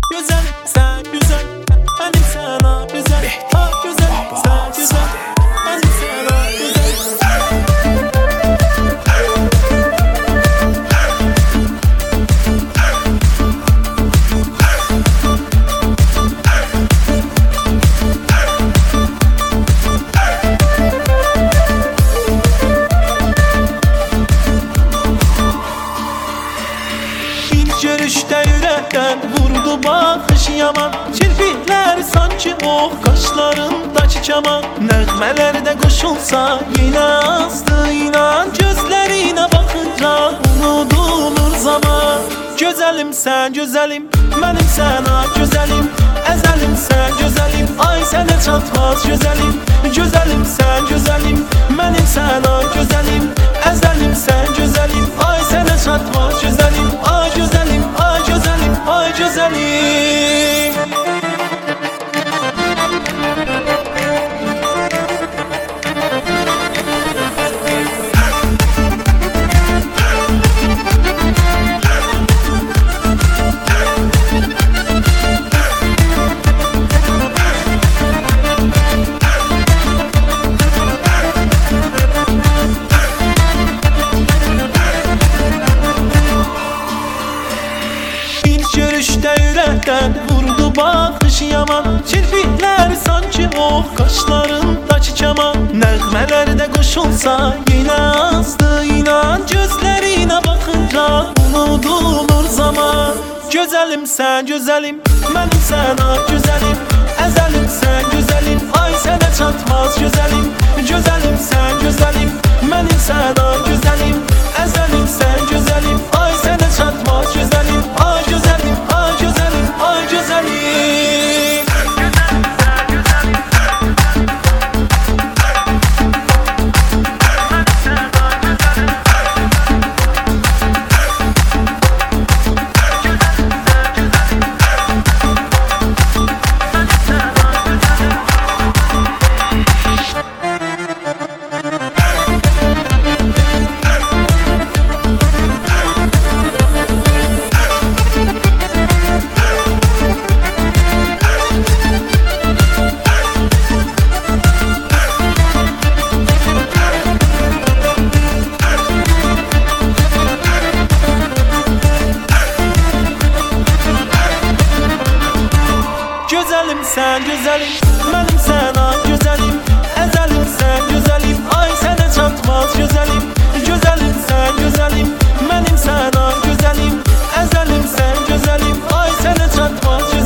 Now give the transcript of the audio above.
Güzel, sen güzel, benim sana güzel. Ha güzel, sen güzel, benim sana güzel. İlk görüşte yürekten vurdu bakış yaman. Kirpikler sanki ok, kaşlarındaki keman. Nəğməlerde koşulsa yine azdı inan. Gözlerine bakınca unudulur zaman. Güzelim sen güzelim, benim sana güzelim. Ezelim sen güzelim, ay sana çatmaz güzelim. Güzelim sen güzelim, benim sana güzelim. Ezelim sen güzelim, ay sana çatmaz güzelim. Ay güzelim, ay güzelim, ay güzelim. Görüşte yürekten vurdu bakış yaman. Kirpikler sanki ok, kaşlarındaki keman. Nəğməlerde koşulsa yine azdı inan. Gözlerine bakınca unudulur zaman. Güzelim sen güzelim, benim sana güzelim. Ezelim sen güzelim, ay sana çatmaz güzelim. Güzelim sen güzelim, benim sana güzelim. Ezelim sen güzelim, ay sana çatmaz güzelim. Ay güzelim, ay güzelim, ay güzelim. Güzelim sen güzelim, benim sana güzelim. Ezelim sen güzelim, ay sana çatmaz güzelim. Güzelim sen güzelim, benim sana güzelim. Ezelim sen güzelim, ay sana çatmaz güzelim.